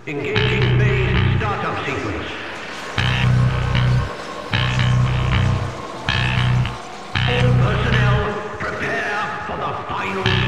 Engaging phase startup sequence. All personnel, prepare for the final